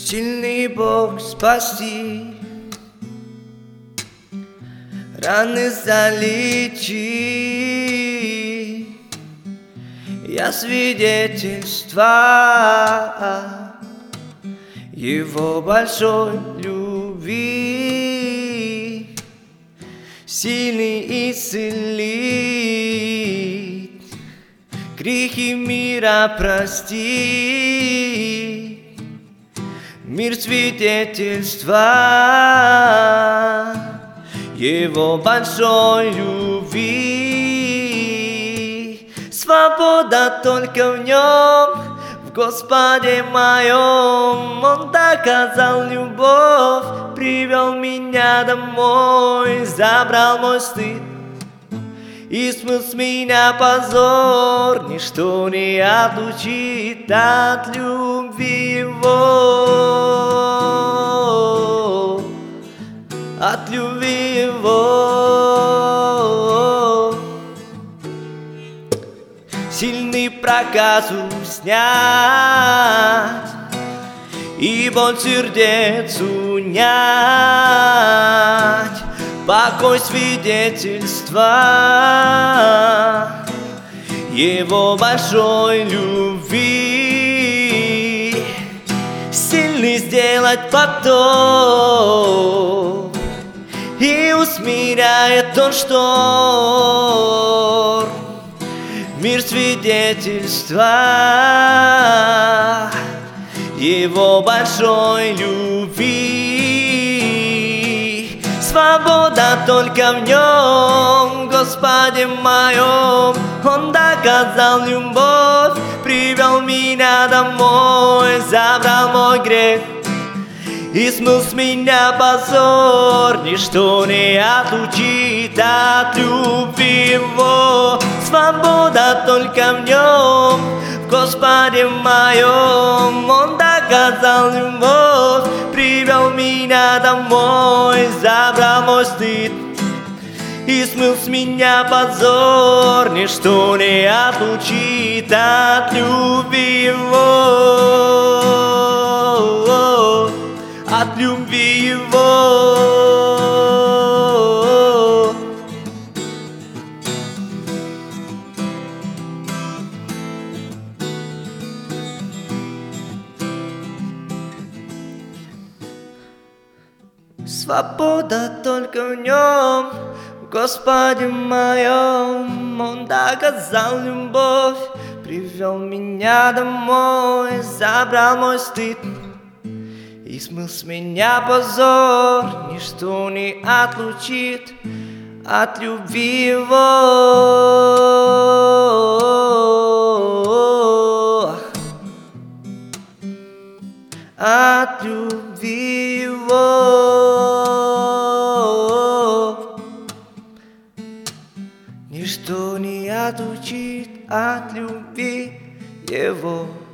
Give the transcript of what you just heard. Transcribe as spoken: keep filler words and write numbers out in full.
Сильный Бог спасти, раны залечи. Я свидетельство Его большой любви, сильный исцелит, грехи мира простит. Мир свидетельства Его большой любви. Свобода только в Нем, в Господе моем. Он доказал любовь, привел меня домой, забрал мой стыд и смыл с меня позор. Ничто не отлучит от любви Его, от любви Его. Сильный проказу снять и боль сердец унять, покой свидетельства Его большой любви, сильный сделать потоп и усмиряет он шторм. Мир свидетельства Его большой любви. Свобода только в Нем, Господе моем. Он доказал любовь, привел меня домой, забрал мой грех и смыл с меня позор. Ничто не отлучит от любви Его. Свобода только в Нем, в Господе моем. Он доказал любовь, привел меня домой, забрал мой стыд и смыл с меня позор. Ничто не отлучит от любви Его, от любви Его. Свобода только в Нем, в Господе моем. Он доказал любовь, привел меня домой, забрал мой стыд и смыл с меня позор. Ничто не отлучит от любви Его, от любви Его. Ничто не отлучит от любви Его.